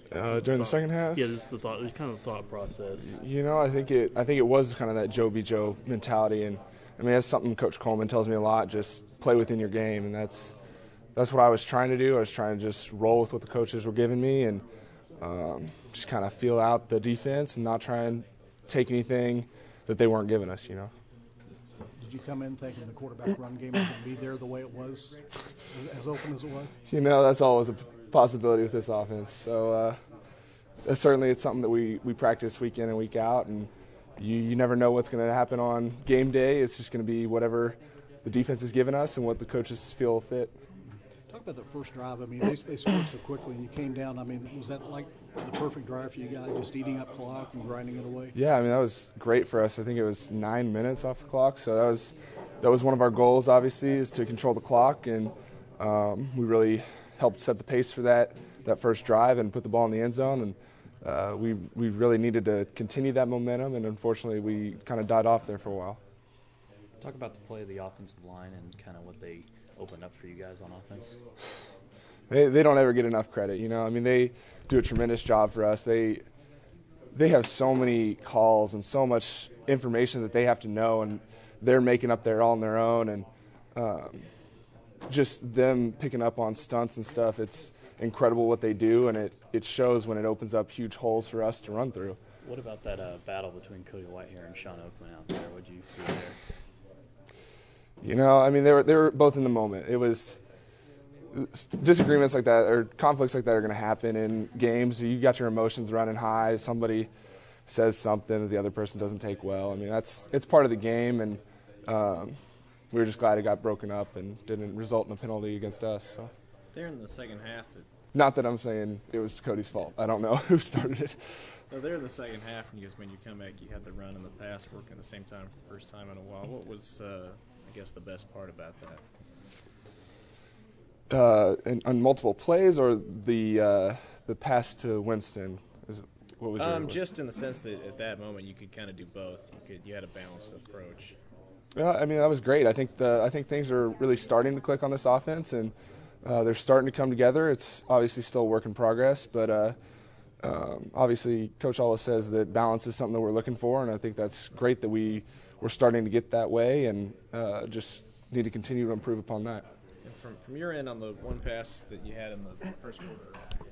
During the second half. Yeah, just just kind of the thought process. I think it was kind of that Joe be Joe mentality, and I mean that's something Coach Coleman tells me a lot. Just play within your game, and that's what I was trying to do. I was trying to just roll with what the coaches were giving me, and just kind of feel out the defense and not try and take anything that they weren't giving us. Did you come in thinking the quarterback run game was going to be there the way it was, as open as it was? That's always a possibility with this offense. So certainly it's something that we practice week in and week out, and you never know what's going to happen on game day. It's just going to be whatever the defense has given us and what the coaches feel fit. Talk about the first drive. I mean, they scored so quickly, and you came down. I mean, was that like the perfect drive for you guys, just eating up clock and grinding it away? Yeah, I mean, that was great for us. I think it was 9 minutes off the clock, so that was one of our goals, obviously, is to control the clock, and we really helped set the pace for that first drive and put the ball in the end zone, and we really needed to continue that momentum, and unfortunately we kind of died off there for a while. Talk about the play of the offensive line and kind of what they opened up for you guys on offense. They don't ever get enough credit, I mean, they do a tremendous job for us. They have so many calls and so much information that they have to know, and they're making up there all on their own, and just them picking up on stunts and stuff, it's incredible what they do, and it shows when it opens up huge holes for us to run through. What about that battle between Cody Whitehair and Sean Oakman out there? What did you see there? I mean, they were both in the moment. It was disagreements like that or conflicts like that are going to happen in games. You got your emotions running high. Somebody says something that the other person doesn't take well. I mean, it's part of the game, and we were just glad it got broken up and didn't result in a penalty against us. So. There in the second half. Not that I'm saying it was Cody's fault. I don't know who started it. Well, there in the second half, when you come back, you had the run and the pass working at the same time for the first time in a while. What was, I guess, the best part about that? On multiple plays, or the pass to Winston? What was just in the sense that at that moment you could kind of do both. You had a balanced approach. Yeah, I mean, that was great. I think things are really starting to click on this offense, and they're starting to come together. It's obviously still a work in progress, but obviously Coach always says that balance is something that we're looking for, and I think that's great that we're starting to get that way, and just need to continue to improve upon that. And from your end on the one pass that you had in the first quarter,